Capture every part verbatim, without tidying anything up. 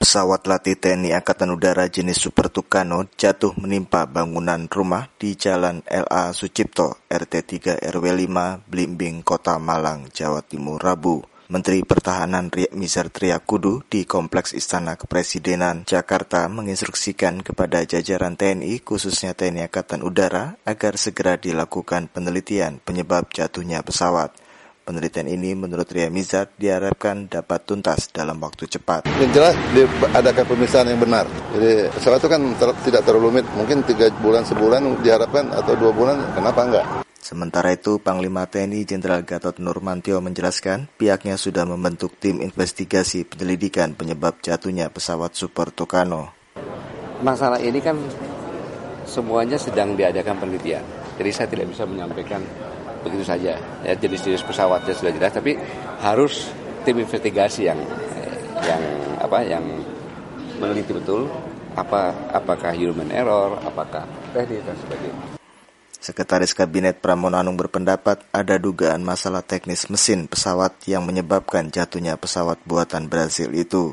Pesawat latih T N I Angkatan Udara jenis Super Tucano jatuh menimpa bangunan rumah di Jalan L A Sucipto, R T tiga R W lima, Blimbing, Kota Malang, Jawa Timur, Rabu. Menteri Pertahanan Riek Triakudu di Kompleks Istana Kepresidenan Jakarta menginstruksikan kepada jajaran T N I, khususnya T N I Angkatan Udara, agar segera dilakukan penelitian penyebab jatuhnya pesawat. Penelitian ini menurut Ria Mizard diharapkan dapat tuntas dalam waktu cepat. Yang jelas diadakan pemeriksaan yang benar. Jadi pesawat itu kan ter- tidak terlalu rumit, mungkin tiga bulan sebulan diharapkan atau dua bulan, kenapa enggak? Sementara itu, Panglima T N I Jenderal Gatot Nurmantio menjelaskan pihaknya sudah membentuk tim investigasi penyelidikan penyebab jatuhnya pesawat Super Tucano. Masalah ini kan semuanya sedang diadakan penelitian, jadi saya tidak bisa menyampaikan begitu saja. Ya, jenis-jenis pesawatnya sudah jelas, tapi harus tim investigasi yang yang apa yang meneliti betul apa apakah human error, apakah teknis dan sebagainya. Sekretaris Kabinet Pramono Anung berpendapat ada dugaan masalah teknis mesin pesawat yang menyebabkan jatuhnya pesawat buatan Brazil itu.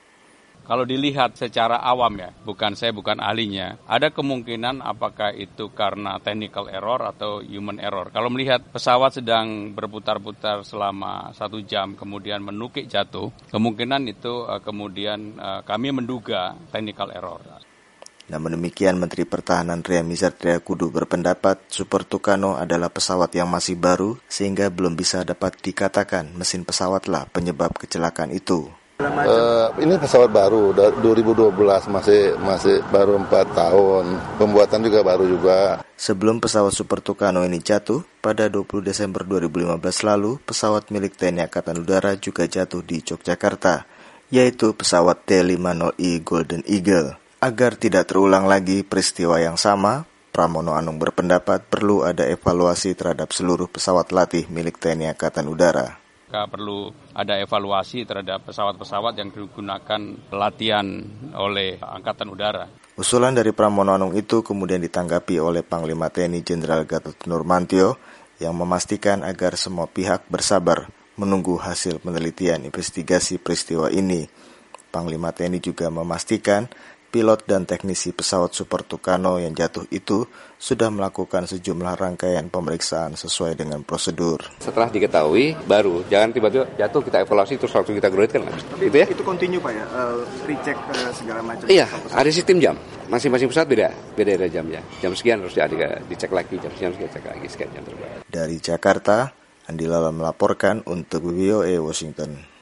Kalau dilihat secara awam ya, bukan saya bukan ahlinya, ada kemungkinan apakah itu karena technical error atau human error. Kalau melihat pesawat sedang berputar-putar selama satu jam, kemudian menukik jatuh, kemungkinan itu uh, kemudian uh, kami menduga technical error. Namun demikian, Menteri Pertahanan Ria Mizard Triakudu berpendapat Super Tucano adalah pesawat yang masih baru sehingga belum bisa dapat dikatakan mesin pesawatlah penyebab kecelakaan itu. Uh, ini pesawat baru, dua ribu dua belas, masih masih baru empat tahun, pembuatan juga baru juga. Sebelum pesawat Super Tucano ini jatuh, pada dua puluh Desember dua ribu lima belas lalu, pesawat milik T N I Angkatan Udara juga jatuh di Yogyakarta, yaitu pesawat T lima puluh I Golden Eagle. Agar tidak terulang lagi peristiwa yang sama, Pramono Anung berpendapat perlu ada evaluasi terhadap seluruh pesawat latih milik T N I Angkatan Udara. Perlu ada evaluasi terhadap pesawat-pesawat yang digunakan latihan oleh Angkatan Udara. Usulan dari Pramono Anung itu kemudian ditanggapi oleh Panglima T N I Jenderal Gatot Nurmantio yang memastikan agar semua pihak bersabar menunggu hasil penelitian investigasi peristiwa ini. Panglima T N I juga memastikan pilot dan teknisi pesawat Super Tucano yang jatuh itu sudah melakukan sejumlah rangkaian pemeriksaan sesuai dengan prosedur. Setelah diketahui, baru jangan tiba-tiba jatuh kita evaluasi terus langsung kita grounded kan. Itu ya? Itu continue Pak ya, uh, recheck uh, segala macam. Iya, ada sistem jam. Masing-masing pesawat beda, beda ada jamnya. Jam sekian harus di- dicek lagi, jam sekian harus dicek lagi, sekian jam terbang. Dari Jakarta, Andi Lala melaporkan untuk W B O E Washington.